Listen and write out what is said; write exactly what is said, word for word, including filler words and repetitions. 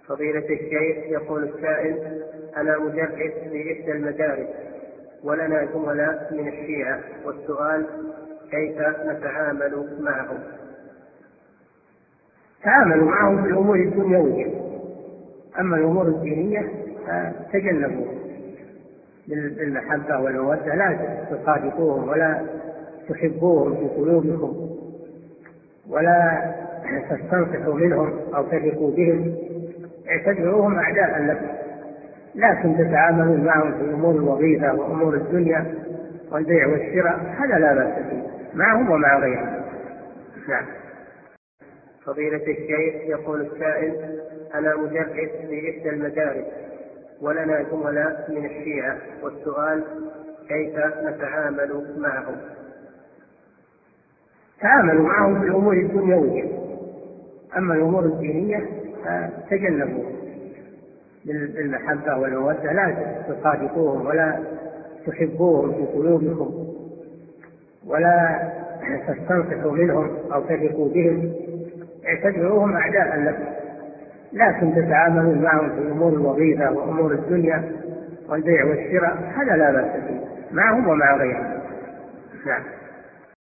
فضيلة الشيخ، يقول السائل: أنا مدرس في إحدى المدارس ولنا زملاء من الشيعة، والسؤال: كيف نتعامل معهم؟ تعاملوا معهم في الأمور الدنيوية، أما الأمور الدينية فتجنبوها بالمحبة والمودة، لا تقاذفوهم ولا تحبوهم في قلوبكم ولا تستنصحوا منهم أو تثقوا بهم، اعتبروهم أعداء لكم، لكن تتعاملوا معهم في أمور الوظيفة وأمور الدنيا والبيع والشراء، هذا لا بأس فيه معهم ومع غيرهم. نعم. فضيلة الشيخ، يقول السائل: أنا مدرس في إحدى المدارس ولنا زملاء من الشيعة، والسؤال: كيف نتعامل معهم؟ تعاملوا معهم في الأمور الدنيوية، أما الأمور الدينية فتجنبوها بالمحبة والمودة، لا تقاذفوهم ولا تحبوهم في قلوبكم ولا تستنصحوا منهم أو تثقوا بهم، اعتبروهم أعداء لكم، لكن تتعاملوا معهم في أمور الوظيفة وأمور الدنيا والبيع والشراء، هذا لا بأس فيه معهم ومع غيرهم. نعم.